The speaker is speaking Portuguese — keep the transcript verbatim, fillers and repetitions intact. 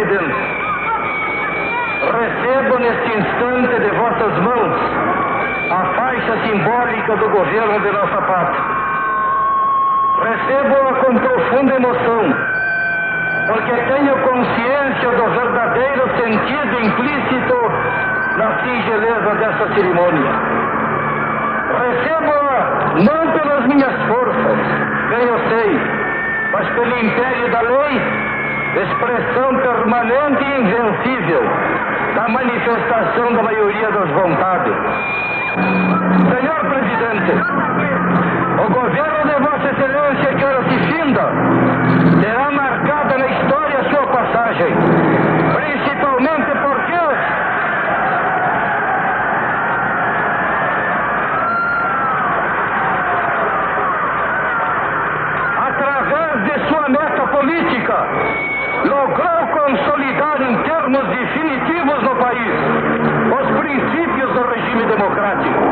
presidente, recebo neste instante de vossas mãos a faixa simbólica do governo de nossa pátria. Recebo-a com profunda emoção, porque tenho consciência do verdadeiro sentido implícito na singeleza dessa cerimônia. Recebo-a não pelas minhas forças, bem eu sei, mas pelo império da lei, expressão permanente e invencível da manifestação da maioria das vontades. Senhor Presidente, o governo de Vossa Excelência, que ora se finda, terá marcada na história a sua passagem, principalmente porque através de sua meta política, logrou consolidar em termos definitivos no país os princípios do regime democrático.